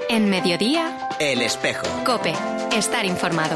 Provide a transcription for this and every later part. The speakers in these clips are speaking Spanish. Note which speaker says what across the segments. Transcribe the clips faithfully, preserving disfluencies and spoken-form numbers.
Speaker 1: En Mediodía,
Speaker 2: El Espejo.
Speaker 1: COPE. Estar informado.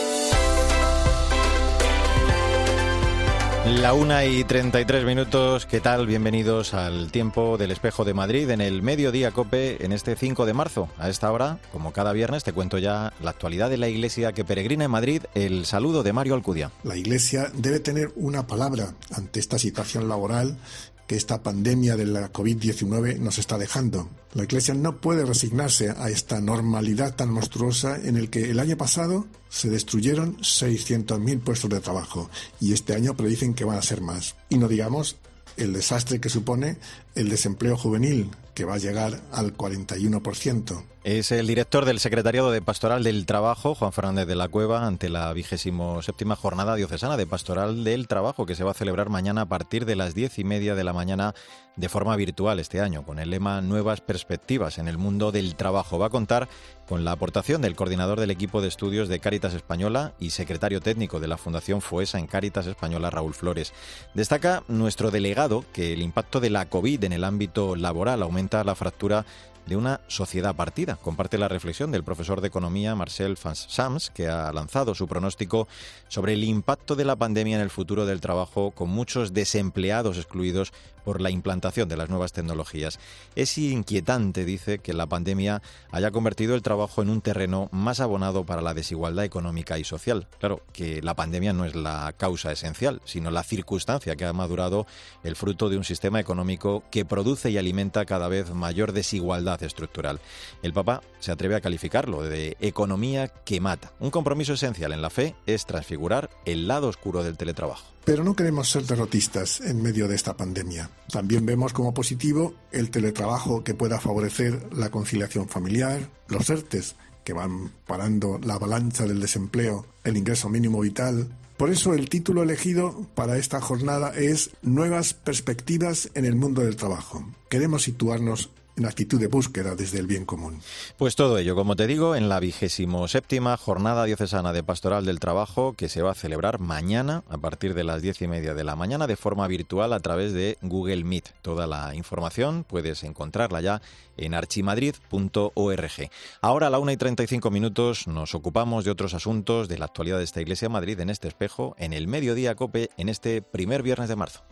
Speaker 3: La una y treinta y tres minutos, ¿qué tal? Bienvenidos al tiempo del Espejo de Madrid en el Mediodía COPE en este cinco de marzo. A esta hora, como cada viernes, te cuento ya la actualidad de la Iglesia que peregrina en Madrid. El saludo de Mario Alcudia.
Speaker 4: La Iglesia debe tener una palabra ante esta situación laboral que esta pandemia de la covid diecinueve nos está dejando. La Iglesia no puede resignarse a esta normalidad tan monstruosa en el que el año pasado se destruyeron seiscientos mil puestos de trabajo y este año predicen que van a ser más. Y no digamos el desastre que supone el desempleo juvenil, que va a llegar al cuarenta y uno por ciento.
Speaker 3: Es el director del Secretariado de Pastoral del Trabajo, Juan Fernández de la Cueva, ante la vigésimo séptima Jornada Diocesana de Pastoral del Trabajo, que se va a celebrar mañana a partir de las diez y media de la mañana de forma virtual este año, con el lema Nuevas Perspectivas en el Mundo del Trabajo. Va a contar con la aportación del coordinador del equipo de estudios de Cáritas Española y secretario técnico de la Fundación FOESA en Cáritas Española, Raúl Flores. Destaca nuestro delegado que el impacto de la COVID en el ámbito laboral aumenta la fractura de una sociedad partida. Comparte la reflexión del profesor de Economía Marcel van Sams, que ha lanzado su pronóstico sobre el impacto de la pandemia en el futuro del trabajo, con muchos desempleados excluidos por la implantación de las nuevas tecnologías. Es inquietante, dice, que la pandemia haya convertido el trabajo en un terreno más abonado para la desigualdad económica y social. Claro, que la pandemia no es la causa esencial, sino la circunstancia que ha madurado el fruto de un sistema económico que produce y alimenta cada vez mayor desigualdad estructural. El Papa se atreve a calificarlo de economía que mata. Un compromiso esencial en la fe es transfigurar el lado oscuro del teletrabajo.
Speaker 4: Pero no queremos ser derrotistas en medio de esta pandemia. También vemos como positivo el teletrabajo que pueda favorecer la conciliación familiar, los ERTES que van parando la avalancha del desempleo, el ingreso mínimo vital. Por eso el título elegido para esta jornada es Nuevas Perspectivas en el Mundo del Trabajo. Queremos situarnos en actitud de búsqueda desde el bien común.
Speaker 3: Pues todo ello, como te digo, en la vigésimo séptima Jornada Diocesana de Pastoral del Trabajo, que se va a celebrar mañana a partir de las diez y media de la mañana de forma virtual a través de Google Meet. Toda la información puedes encontrarla ya en archimadrid punto org. Ahora a la una y treinta y cinco minutos nos ocupamos de otros asuntos de la actualidad de esta Iglesia de Madrid en este espejo, en el Mediodía COPE, en este primer viernes de marzo.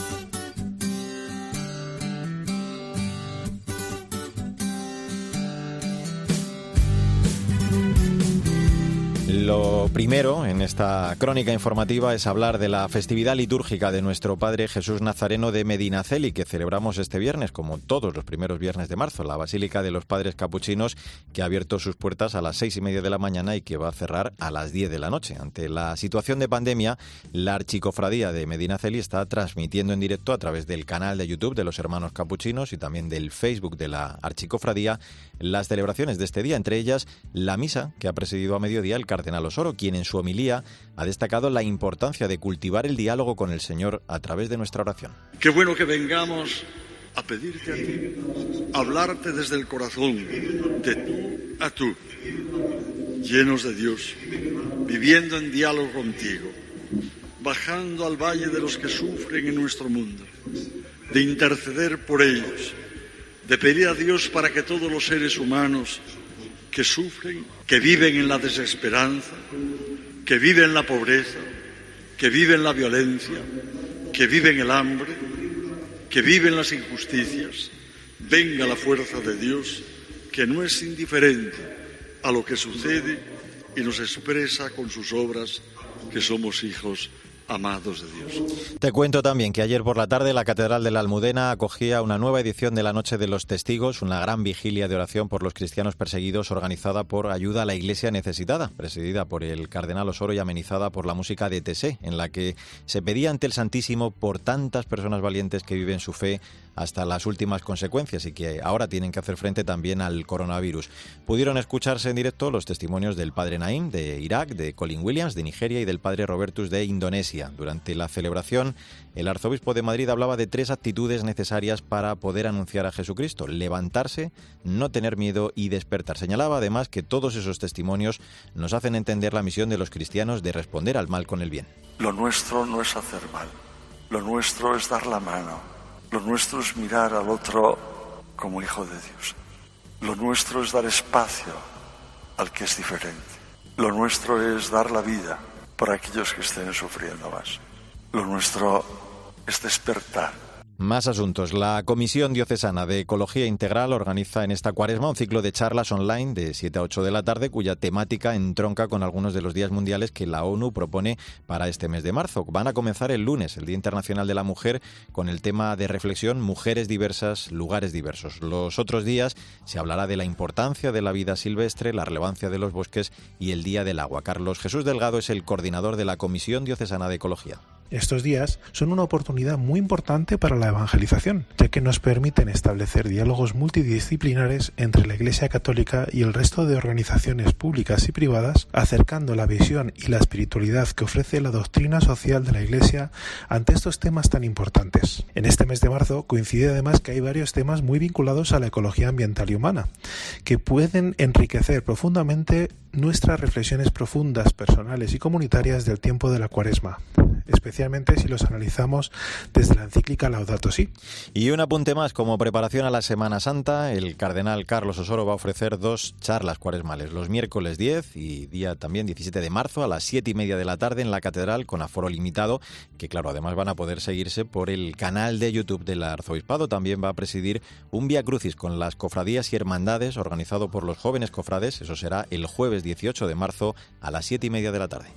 Speaker 3: Lo primero en esta crónica informativa es hablar de la festividad litúrgica de nuestro Padre Jesús Nazareno de Medinaceli, que celebramos este viernes, como todos los primeros viernes de marzo, la Basílica de los Padres Capuchinos, que ha abierto sus puertas a las seis y media de la mañana y que va a cerrar a las diez de la noche. Ante la situación de pandemia, la Archicofradía de Medinaceli está transmitiendo en directo a través del canal de YouTube de los Hermanos Capuchinos y también del Facebook de la Archicofradía las celebraciones de este día, entre ellas la misa que ha presidido a mediodía el cardenal Osoro, quien en su homilía ha destacado la importancia de cultivar el diálogo con el Señor a través de nuestra oración.
Speaker 5: Qué bueno que vengamos a pedirte a ti, a hablarte desde el corazón, de tú a tú, llenos de Dios, viviendo en diálogo contigo, bajando al valle de los que sufren en nuestro mundo, de interceder por ellos, de pedir a Dios para que todos los seres humanos que sufren, que viven en la desesperanza, que viven la pobreza, que viven la violencia, que viven el hambre, que viven las injusticias, venga la fuerza de Dios, que no es indiferente a lo que sucede y nos expresa con sus obras que somos hijos amados de Dios.
Speaker 3: Te cuento también que ayer por la tarde la Catedral de la Almudena acogía una nueva edición de la Noche de los Testigos, una gran vigilia de oración por los cristianos perseguidos organizada por Ayuda a la Iglesia Necesitada, presidida por el cardenal Osoro y amenizada por la música de Tessé, en la que se pedía ante el Santísimo por tantas personas valientes que viven su fe hasta las últimas consecuencias y que ahora tienen que hacer frente también al coronavirus. Pudieron escucharse en directo los testimonios del padre Naim de Irak, de Colin Williams de Nigeria y del padre Robertus de Indonesia. Durante la celebración, el arzobispo de Madrid hablaba de tres actitudes necesarias para poder anunciar a Jesucristo: levantarse, no tener miedo y despertar. Señalaba además que todos esos testimonios nos hacen entender la misión de los cristianos de responder al mal con el bien.
Speaker 6: Lo nuestro no es hacer mal, lo nuestro es dar la mano, lo nuestro es mirar al otro como hijo de Dios. Lo nuestro es dar espacio al que es diferente. Lo nuestro es dar la vida por aquellos que estén sufriendo más. Lo nuestro es despertar.
Speaker 3: Más asuntos. La Comisión Diocesana de Ecología Integral organiza en esta cuaresma un ciclo de charlas online de siete a ocho de la tarde, cuya temática entronca con algunos de los días mundiales que la ONU propone para este mes de marzo. Van a comenzar el lunes, el Día Internacional de la Mujer, con el tema de reflexión Mujeres diversas, lugares diversos. Los otros días se hablará de la importancia de la vida silvestre, la relevancia de los bosques y el Día del Agua. Carlos Jesús Delgado es el coordinador de la Comisión Diocesana de Ecología.
Speaker 2: Estos días son una oportunidad muy importante para la evangelización, ya que nos permiten establecer diálogos multidisciplinares entre la Iglesia Católica y el resto de organizaciones públicas y privadas, acercando la visión y la espiritualidad que ofrece la doctrina social de la Iglesia ante estos temas tan importantes. En este mes de marzo coincide además que hay varios temas muy vinculados a la ecología ambiental y humana, que pueden enriquecer profundamente nuestras reflexiones profundas, personales y comunitarias del tiempo de la Cuaresma, especialmente si los analizamos desde la encíclica Laudato Si.
Speaker 3: Y un apunte más, como preparación a la Semana Santa, el cardenal Carlos Osoro va a ofrecer dos charlas cuaresmales, los miércoles diez y día también diecisiete de marzo a las siete y media de la tarde en la Catedral, con aforo limitado, que claro, además van a poder seguirse por el canal de YouTube del Arzobispado. También va a presidir un Vía Crucis con las cofradías y hermandades organizado por los jóvenes cofrades. Eso será el jueves dieciocho de marzo a las siete y media de la tarde.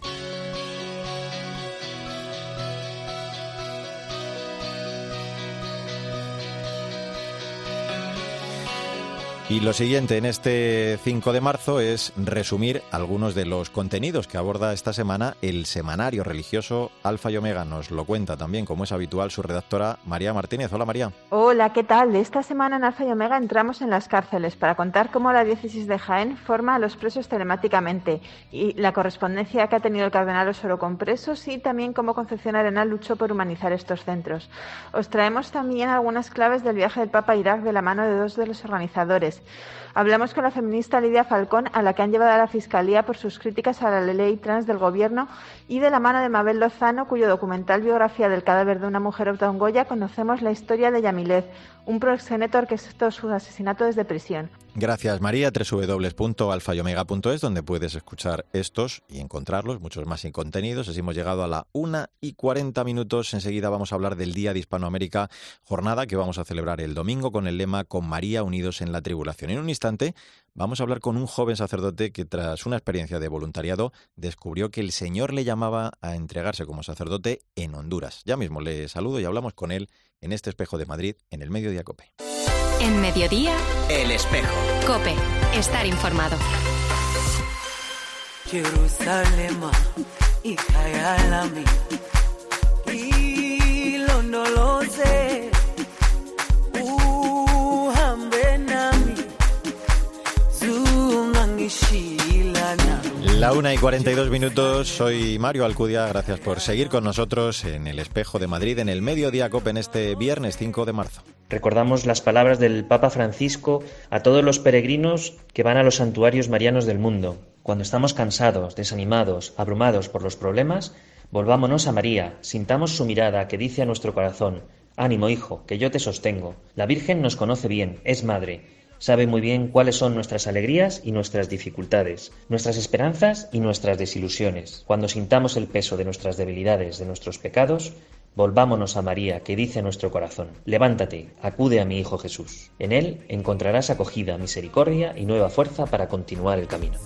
Speaker 3: Y lo siguiente en este cinco de marzo es resumir algunos de los contenidos que aborda esta semana el semanario religioso Alfa y Omega. Nos lo cuenta también, como es habitual, su redactora María Martínez. Hola, María.
Speaker 7: Hola, ¿qué tal? Esta semana en Alfa y Omega entramos en las cárceles para contar cómo la diócesis de Jaén forma a los presos telemáticamente y la correspondencia que ha tenido el cardenal Osoro con presos, y también cómo Concepción Arenal luchó por humanizar estos centros. Os traemos también algunas claves del viaje del Papa a Irak de la mano de dos de los organizadores. Hablamos con la feminista Lidia Falcón, a la que han llevado a la Fiscalía por sus críticas a la ley trans del Gobierno, y de la mano de Mabel Lozano, cuyo documental Biografía del cadáver de una mujer otongoya, conocemos la historia de Yamilez, un proxeneto que orquestó su asesinato desde prisión.
Speaker 3: Gracias, María. doble u doble u doble u punto alfa y omega punto es, donde puedes escuchar estos y encontrarlos, muchos más sin contenidos. Así hemos llegado a la una y cuarenta minutos. Enseguida vamos a hablar del Día de Hispanoamérica, jornada que vamos a celebrar el domingo con el lema Con María unidos en la tribulación. En un instante vamos a hablar con un joven sacerdote que, tras una experiencia de voluntariado, descubrió que el Señor le llamaba a entregarse como sacerdote en Honduras. Ya mismo le saludo y hablamos con él en este Espejo de Madrid, en el Mediodía COPE.
Speaker 1: En Mediodía,
Speaker 8: El Espejo.
Speaker 1: COPE. Estar informado.
Speaker 9: Jerusalem, ikayalami, ilondoloze, uhambe nami, zungangishilana.
Speaker 3: La una y cuarenta y dos minutos, soy Mario Alcudia, gracias por seguir con nosotros en el Espejo de Madrid, en el Mediodía COPE, en este viernes cinco de marzo.
Speaker 10: Recordamos las palabras del Papa Francisco a todos los peregrinos que van a los santuarios marianos del mundo. Cuando estamos cansados, desanimados, abrumados por los problemas, volvámonos a María, sintamos su mirada que dice a nuestro corazón: ánimo, hijo, que yo te sostengo. La Virgen nos conoce bien, es madre. Sabe muy bien cuáles son nuestras alegrías y nuestras dificultades, nuestras esperanzas y nuestras desilusiones. Cuando sintamos el peso de nuestras debilidades, de nuestros pecados, volvámonos a María, que dice a nuestro corazón: levántate, acude a mi Hijo Jesús. En él encontrarás acogida, misericordia y nueva fuerza para continuar el camino.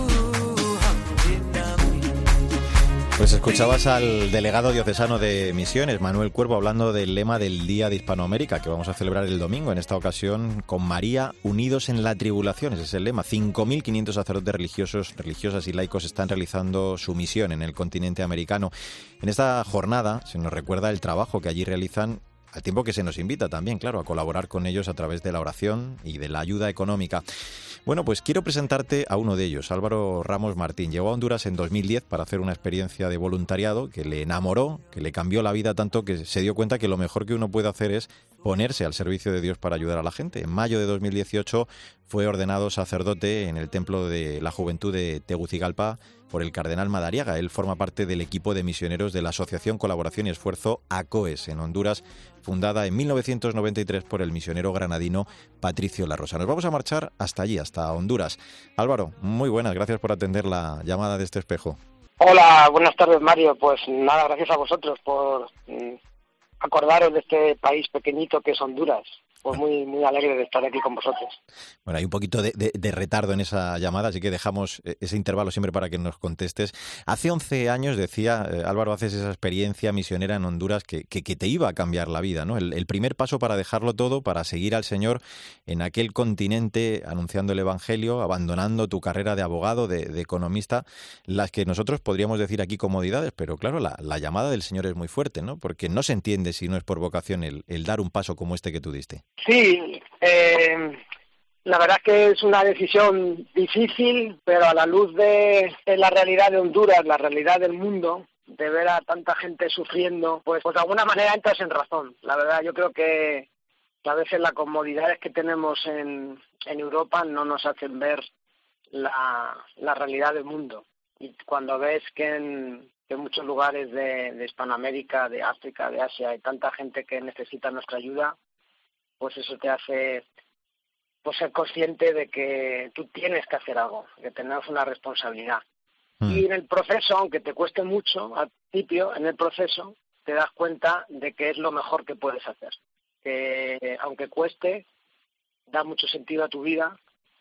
Speaker 3: Pues escuchabas al delegado diocesano de Misiones, Manuel Cuervo, hablando del lema del Día de Hispanoamérica, que vamos a celebrar el domingo, en esta ocasión con María unidos en la tribulación. Ese es el lema. cinco mil quinientos sacerdotes religiosos, religiosas y laicos están realizando su misión en el continente americano. En esta jornada se nos recuerda el trabajo que allí realizan, al tiempo que se nos invita también, claro, a colaborar con ellos a través de la oración y de la ayuda económica. Bueno, pues quiero presentarte a uno de ellos, Álvaro Ramos Martín. Llegó a Honduras en dos mil diez para hacer una experiencia de voluntariado que le enamoró, que le cambió la vida tanto que se dio cuenta que lo mejor que uno puede hacer es ponerse al servicio de Dios para ayudar a la gente. En mayo de dos mil dieciocho fue ordenado sacerdote en el Templo de la Juventud de Tegucigalpa por el cardenal Madariaga. Él forma parte del equipo de misioneros de la Asociación Colaboración y Esfuerzo ACOES en Honduras, fundada en mil novecientos noventa y tres por el misionero granadino Patricio La Rosa. Nos vamos a marchar hasta allí, hasta Honduras. Álvaro, muy buenas, gracias por atender la llamada de este espejo.
Speaker 8: Hola, buenas tardes, Mario. Pues nada, gracias a vosotros por mm, acordaros de este país pequeñito que es Honduras. Pues muy muy alegre de estar aquí con vosotros.
Speaker 3: Bueno, hay un poquito de, de, de retardo en esa llamada, así que dejamos ese intervalo siempre para que nos contestes. Hace once años, decía eh, Álvaro, haces esa experiencia misionera en Honduras que, que, que te iba a cambiar la vida, ¿no? El, el primer paso para dejarlo todo, para seguir al Señor en aquel continente, anunciando el Evangelio, abandonando tu carrera de abogado, de, de economista, las que nosotros podríamos decir aquí comodidades, pero claro, la, la llamada del Señor es muy fuerte, ¿no? Porque no se entiende si no es por vocación el, el dar un paso como este que tú diste.
Speaker 8: Sí, eh, la verdad es que es una decisión difícil, pero a la luz de, de la realidad de Honduras, la realidad del mundo, de ver a tanta gente sufriendo, pues, pues de alguna manera entras en razón. La verdad, yo creo que, que a veces las comodidades que tenemos en, en Europa no nos hacen ver la, la realidad del mundo. Y cuando ves que en, que en muchos lugares de, de Hispanoamérica, de África, de Asia, hay tanta gente que necesita nuestra ayuda, pues eso te hace pues ser consciente de que tú tienes que hacer algo, que tenemos una responsabilidad. Mm. Y en el proceso, aunque te cueste mucho, al principio, en el proceso, te das cuenta de que es lo mejor que puedes hacer. Que aunque cueste, da mucho sentido a tu vida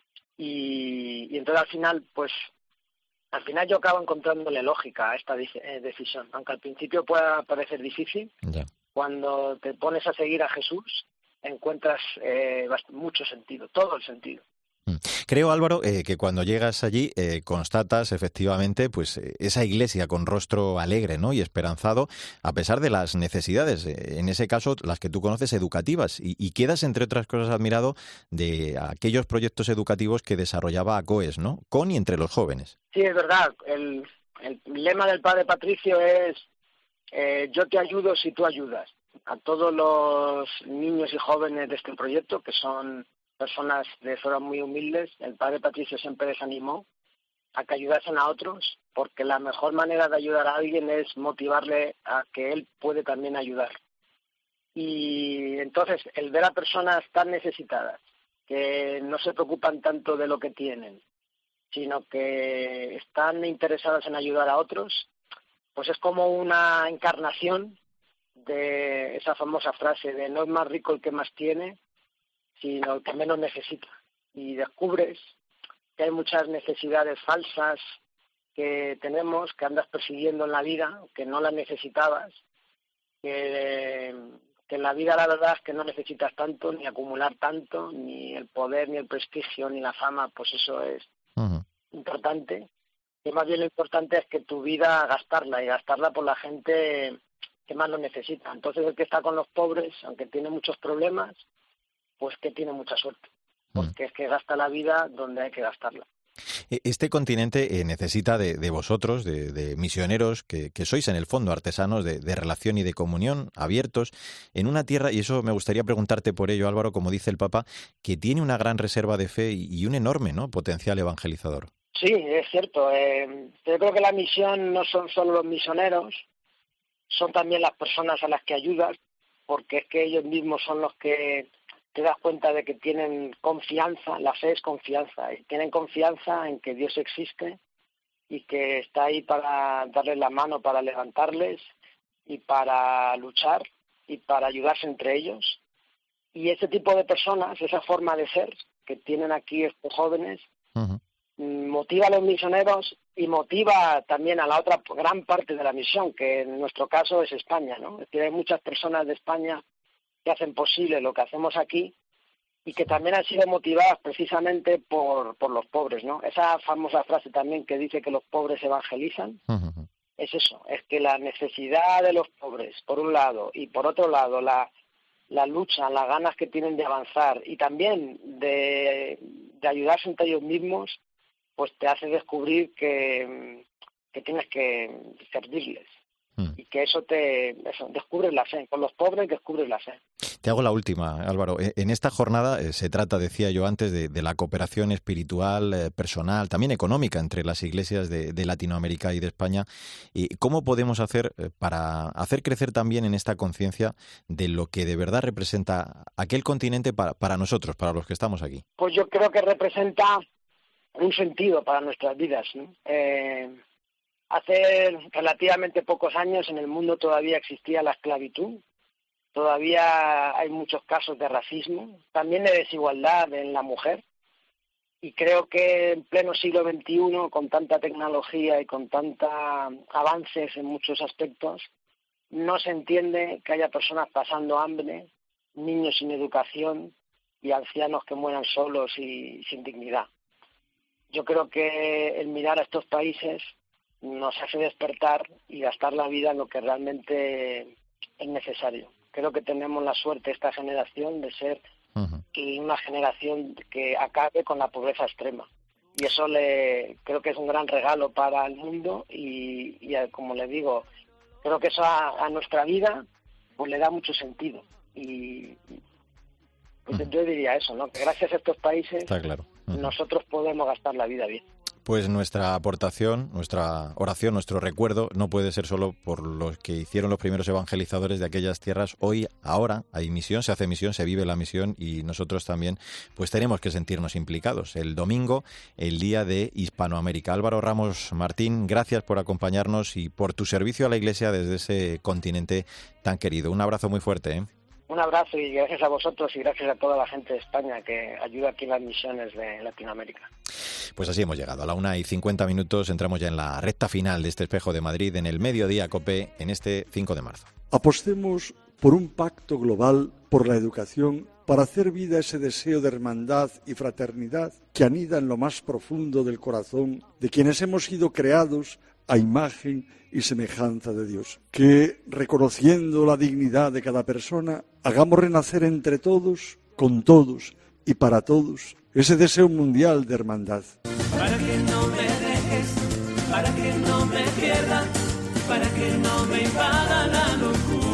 Speaker 8: y, y entonces al final, pues, al final yo acabo encontrándole lógica a esta decisión. Aunque al principio pueda parecer difícil, yeah. Cuando te pones a seguir a Jesús, encuentras eh, mucho sentido, todo el sentido.
Speaker 3: Creo, Álvaro, eh, que cuando llegas allí eh, constatas efectivamente pues eh, esa iglesia con rostro alegre, ¿no? Y esperanzado, a pesar de las necesidades, eh, en ese caso las que tú conoces, educativas, y, y quedas, entre otras cosas, admirado de aquellos proyectos educativos que desarrollaba ACOES, ¿no? Con y entre los jóvenes.
Speaker 8: Sí, es verdad. El, el lema del padre Patricio es eh, yo te ayudo si tú ayudas. A todos los niños y jóvenes de este proyecto, que son personas de zonas muy humildes, el padre Patricio siempre les animó a que ayudasen a otros, porque la mejor manera de ayudar a alguien es motivarle a que él puede también ayudar. Y entonces, el ver a personas tan necesitadas, que no se preocupan tanto de lo que tienen, sino que están interesadas en ayudar a otros, pues es como una encarnación de esa famosa frase de no es más rico el que más tiene, sino el que menos necesita. Y descubres que hay muchas necesidades falsas que tenemos, que andas persiguiendo en la vida, que no las necesitabas, que, que en la vida la verdad es que no necesitas tanto, ni acumular tanto, ni el poder, ni el prestigio, ni la fama, pues eso es uh-huh. importante. Y más bien lo importante es que tu vida gastarla, y gastarla por la gente que más lo necesita. Entonces el que está con los pobres, aunque tiene muchos problemas, pues que tiene mucha suerte, porque mm. es que gasta la vida donde hay que gastarla.
Speaker 3: Este continente eh, necesita de, de vosotros, de, de misioneros, que, que sois en el fondo artesanos de, de relación y de comunión, abiertos, en una tierra, y eso me gustaría preguntarte por ello, Álvaro, como dice el Papa, que tiene una gran reserva de fe y, y un enorme, ¿no?, potencial evangelizador.
Speaker 8: Sí, es cierto. Eh, yo creo que la misión no son solo los misioneros, son también las personas a las que ayudas, porque es que ellos mismos son los que te das cuenta de que tienen confianza, la fe es confianza, y tienen confianza en que Dios existe y que está ahí para darles la mano, para levantarles y para luchar y para ayudarse entre ellos. Y ese tipo de personas, esa forma de ser que tienen aquí estos jóvenes, uh-huh. motiva a los misioneros y motiva también a la otra gran parte de la misión, que en nuestro caso es España, ¿no? Es decir, hay muchas personas de España que hacen posible lo que hacemos aquí y que también han sido motivadas precisamente por, por los pobres, ¿no? Esa famosa frase también que dice que los pobres evangelizan, uh-huh. es eso, es que la necesidad de los pobres, por un lado, y por otro lado, la, la lucha, las ganas que tienen de avanzar y también de, de ayudarse entre ellos mismos, pues te hace descubrir que, que tienes que servirles.
Speaker 3: Mm.
Speaker 8: Y que eso te eso, descubres la fe. Con los pobres descubres la fe.
Speaker 3: Te hago la última, Álvaro. En esta jornada eh, se trata, decía yo antes, de, de la cooperación espiritual, eh, personal, también económica entre las iglesias de, de Latinoamérica y de España. ¿Y cómo podemos hacer eh, para hacer crecer también en esta conciencia de lo que de verdad representa aquel continente para, para nosotros, para los que estamos aquí?
Speaker 8: Pues yo creo que representa un sentido para nuestras vidas, ¿no? Eh, hace relativamente pocos años en el mundo todavía existía la esclavitud. Todavía hay muchos casos de racismo, también de desigualdad en la mujer. Y creo que en pleno siglo veintiuno, con tanta tecnología y con tantos avances en muchos aspectos, no se entiende que haya personas pasando hambre, niños sin educación y ancianos que mueran solos y sin dignidad. Yo creo que el mirar a estos países nos hace despertar y gastar la vida en lo que realmente es necesario. Creo que tenemos la suerte esta generación de ser uh-huh. una generación que acabe con la pobreza extrema. Y eso le creo que es un gran regalo para el mundo y, y como les digo, creo que eso a, a nuestra vida pues le da mucho sentido. Y pues uh-huh. yo diría eso, ¿no? Que gracias a estos países
Speaker 3: Está claro. uh-huh.
Speaker 8: nosotros podemos gastar la vida bien.
Speaker 3: Pues nuestra aportación, nuestra oración, nuestro recuerdo no puede ser solo por los que hicieron los primeros evangelizadores de aquellas tierras. Hoy, ahora, hay misión, se hace misión, se vive la misión y nosotros también pues tenemos que sentirnos implicados. El domingo, el Día de Hispanoamérica. Álvaro Ramos Martín, gracias por acompañarnos y por tu servicio a la Iglesia desde ese continente tan querido. Un abrazo muy fuerte, ¿eh?
Speaker 8: Un abrazo y gracias a vosotros y gracias a toda la gente de España que ayuda aquí en las misiones de Latinoamérica.
Speaker 3: Pues así hemos llegado. A la una y cincuenta minutos entramos ya en la recta final de este Espejo de Madrid en el Mediodía COPE en este cinco de marzo.
Speaker 11: Apostemos por un pacto global por la educación para hacer vida ese deseo de hermandad y fraternidad que anida en lo más profundo del corazón de quienes hemos sido creados a imagen y semejanza de Dios. Que, reconociendo la dignidad de cada persona, hagamos renacer entre todos, con todos y para todos, ese deseo mundial de hermandad.
Speaker 9: Para que no me dejes, para que no me pierda, para que no me invada la locura.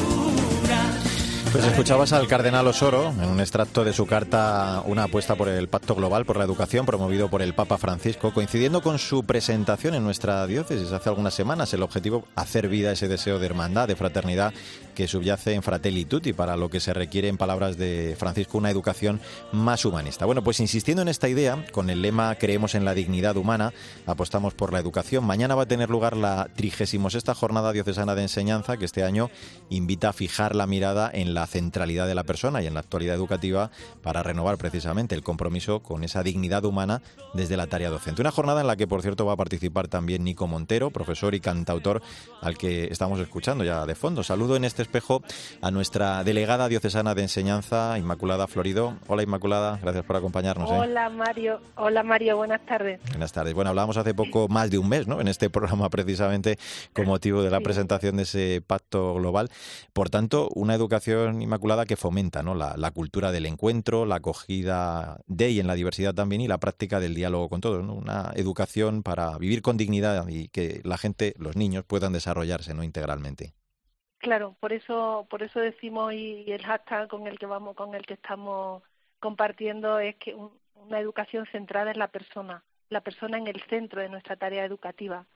Speaker 3: Pues escuchabas al cardenal Osoro en un extracto de su carta Una apuesta por el Pacto Global por la Educación, promovido por el Papa Francisco, coincidiendo con su presentación en nuestra diócesis hace algunas semanas. El objetivo, hacer vida ese deseo de hermandad, de fraternidad que subyace en Fratelli Tutti, para lo que se requiere, en palabras de Francisco, una educación más humanista. Bueno, pues insistiendo en esta idea, con el lema Creemos en la dignidad humana, apostamos por la educación. Mañana va a tener lugar la trigésima sexta Jornada Diocesana de Enseñanza, que este año invita a fijar la mirada en la centralidad de la persona y en la actualidad educativa para renovar precisamente el compromiso con esa dignidad humana desde la tarea docente. Una jornada en la que, por cierto, va a participar también Nico Montero, profesor y cantautor al que estamos escuchando ya de fondo. Saludo en este espejo a nuestra delegada diocesana de Enseñanza, Inmaculada Florido. Hola, Inmaculada, gracias por acompañarnos. ¿eh?
Speaker 12: Hola, Mario. Hola, Mario, buenas tardes.
Speaker 3: Buenas tardes. Bueno, hablábamos hace poco más de un mes, ¿no?, en este programa, precisamente con motivo de la sí. presentación de ese pacto global. Por tanto, una educación, Inmaculada, que fomenta, ¿no?, la, la cultura del encuentro, la acogida de y en la diversidad también, y la práctica del diálogo con todos, ¿no? Una educación para vivir con dignidad y que la gente, los niños, puedan desarrollarse, ¿no?, integralmente.
Speaker 12: Claro, por eso, por eso decimos, y el hashtag con el que vamos, con el que estamos compartiendo, es que un, una educación centrada en la persona, la persona en el centro de nuestra tarea educativa.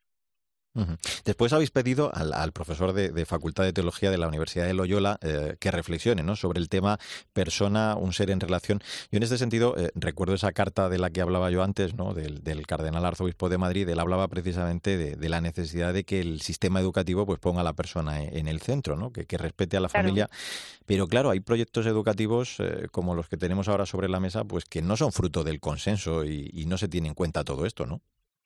Speaker 3: Uh-huh. Después habéis pedido al, al profesor de, de Facultad de Teología de la Universidad de Loyola eh, que reflexione, ¿no?, sobre el tema persona, un ser en relación. Yo en este sentido eh, recuerdo esa carta de la que hablaba yo antes, ¿no?, del, del cardenal arzobispo de Madrid. Él hablaba precisamente de, de la necesidad de que el sistema educativo pues ponga a la persona en, en el centro, ¿no?, que, que respete a la claro. familia. Pero claro, hay proyectos educativos eh, como los que tenemos ahora sobre la mesa, pues que no son fruto del consenso y, y no se tiene en cuenta todo esto, ¿no?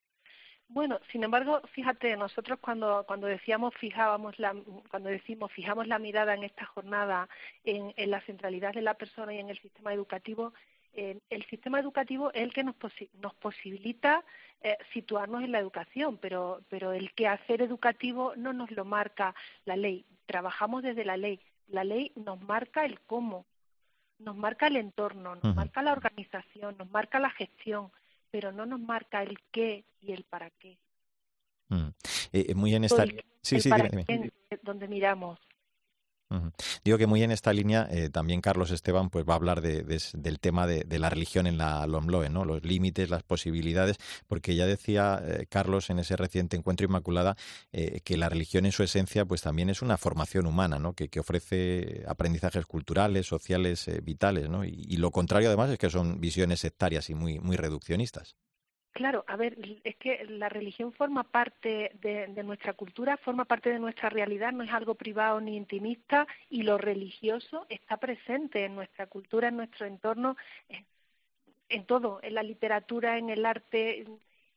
Speaker 12: Bueno, sin embargo, fíjate, nosotros cuando cuando decíamos fijábamos la cuando decimos fijamos la mirada en esta jornada en, en la centralidad de la persona y en el sistema educativo, eh, el sistema educativo es el que nos posi- nos posibilita eh, situarnos en la educación, pero pero el quehacer educativo no nos lo marca la ley. Trabajamos desde la ley. La ley nos marca el cómo, nos marca el entorno, nos uh-huh. marca la organización, nos marca la gestión, pero no nos marca el qué y el para qué.
Speaker 3: Mm. Eh, muy en esta...
Speaker 12: El,
Speaker 3: sí,
Speaker 12: el
Speaker 3: sí,
Speaker 12: para
Speaker 3: dime, dime.
Speaker 12: Donde miramos.
Speaker 3: Uh-huh. Digo que muy en esta línea eh, también Carlos Esteban pues va a hablar de, de, del tema de, de la religión en la LOMLOE, ¿no? Los límites, las posibilidades, porque ya decía eh, Carlos en ese reciente encuentro Inmaculada eh, que la religión en su esencia pues también es una formación humana, ¿no? Que, que ofrece aprendizajes culturales, sociales, eh, vitales, ¿no? Y, y lo contrario además es que son visiones sectarias y muy, muy reduccionistas.
Speaker 12: Claro, a ver, es que la religión forma parte de, de nuestra cultura, forma parte de nuestra realidad, no es algo privado ni intimista, y lo religioso está presente en nuestra cultura, en nuestro entorno, en, en todo, en la literatura, en el arte.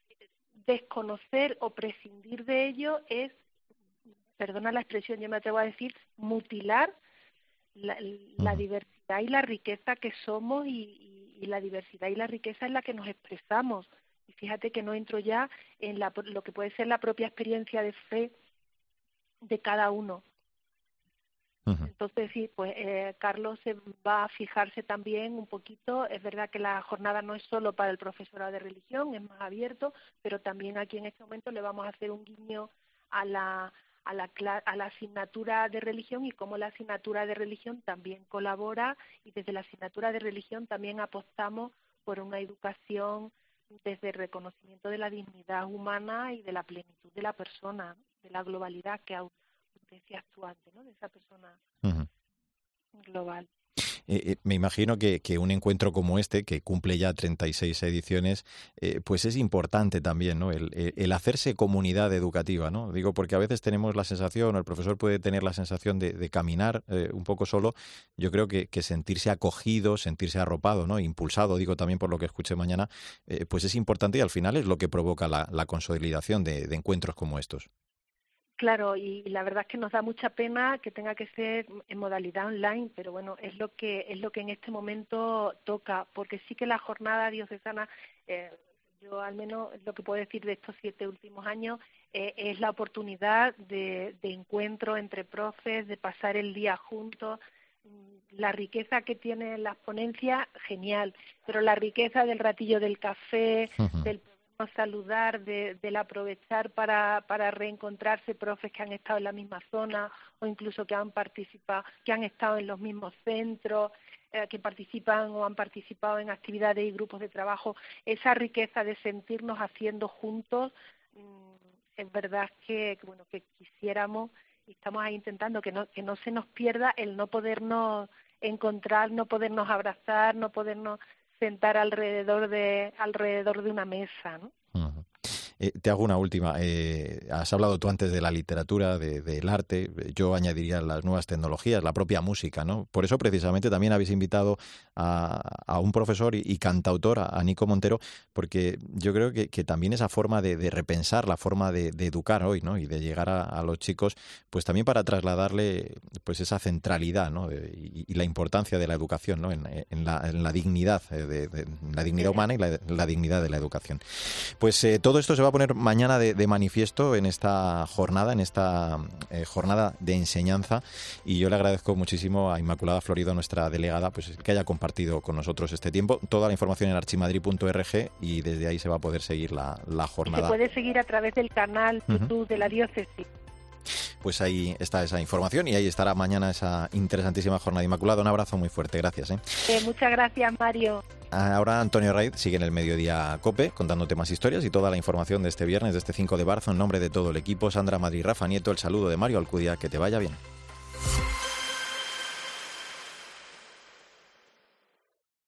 Speaker 12: Desconocer o prescindir de ello es, perdona la expresión, yo me atrevo a decir, mutilar la, la diversidad y la riqueza que somos, y, y, y la diversidad y la riqueza en la que nos expresamos. Y fíjate que no entro ya en la, lo que puede ser la propia experiencia de fe de cada uno. Uh-huh. Entonces, sí, pues eh, Carlos se va a fijarse también un poquito. Es verdad que la jornada no es solo para el profesorado de religión, es más abierto, pero también aquí en este momento le vamos a hacer un guiño a la, a la, a la asignatura de religión, y cómo la asignatura de religión también colabora, y desde la asignatura de religión también apostamos por una educación desde el reconocimiento de la dignidad humana y de la plenitud de la persona, de la globalidad que decías tú antes, ¿no? De esa persona uh-huh. global.
Speaker 3: Eh, eh, me imagino que, que un encuentro como este, que cumple ya treinta y seis ediciones, eh, pues es importante también, ¿no? El, el hacerse comunidad educativa, ¿no? Digo, porque a veces tenemos la sensación, o el profesor puede tener la sensación de, de caminar eh, un poco solo. Yo creo que, que sentirse acogido, sentirse arropado, ¿no? Impulsado, digo también por lo que escuché mañana, eh, pues es importante, y al final es lo que provoca la, la consolidación de, de encuentros como estos.
Speaker 12: Claro, y la verdad es que nos da mucha pena que tenga que ser en modalidad online, pero bueno, es lo que es lo que en este momento toca, porque sí que la jornada diocesana, eh, yo al menos lo que puedo decir de estos siete últimos años, eh, es la oportunidad de, de encuentro entre profes, de pasar el día juntos. La riqueza que tienen las ponencias, genial, pero la riqueza del ratillo del café, uh-huh. del saludar, de, del aprovechar para, para reencontrarse profes que han estado en la misma zona, o incluso que han participado, que han estado en los mismos centros, eh, que participan o han participado en actividades y grupos de trabajo. Esa riqueza de sentirnos haciendo juntos, mmm, es verdad que, que bueno que quisiéramos, y estamos ahí intentando que no que no se nos pierda el no podernos encontrar, no podernos abrazar, no podernos sentar alrededor de alrededor de una mesa, ¿no?
Speaker 3: Uh-huh. Eh, te hago una última. Eh, has hablado tú antes de la literatura, de, del arte. Yo añadiría las nuevas tecnologías, la propia música, ¿no? Por eso precisamente también habéis invitado a, a un profesor y, y cantautor, a, a Nico Montero, porque yo creo que, que también esa forma de, de repensar, la forma de, de educar hoy, ¿no? Y de llegar a, a los chicos, pues también para trasladarle pues esa centralidad, ¿no? De, y, y la importancia de la educación, ¿no? En, en, la, en la dignidad, de, de, la dignidad humana y la, la dignidad de la educación. Pues eh, todo esto se va a poner mañana de, de manifiesto en esta jornada, en esta eh, jornada de enseñanza, y yo le agradezco muchísimo a Inmaculada Florido, nuestra delegada, pues que haya compartido con nosotros este tiempo. Toda la información en archimadrid punto org, y desde ahí se va a poder seguir la, la jornada.
Speaker 12: Se puede seguir a través del canal YouTube uh-huh. de la diócesis.
Speaker 3: Pues ahí está esa información, y ahí estará mañana esa interesantísima jornada. Inmaculada, un abrazo muy fuerte, gracias. ¿eh?
Speaker 12: Eh, muchas gracias, Mario.
Speaker 3: Ahora Antonio Raid sigue en el Mediodía COPE contándote más historias y toda la información de este viernes, de este cinco de marzo. En nombre de todo el equipo, Sandra Madrid, Rafa Nieto, el saludo de Mario Alcudia, que te vaya bien.